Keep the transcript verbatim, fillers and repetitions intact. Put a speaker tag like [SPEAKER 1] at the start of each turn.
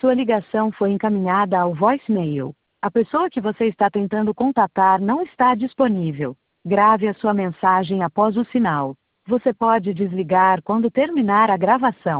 [SPEAKER 1] Sua ligação foi encaminhada ao voicemail. A pessoa que você está tentando contatar não está disponível. Grave a sua mensagem após o sinal. Você pode desligar quando terminar a gravação.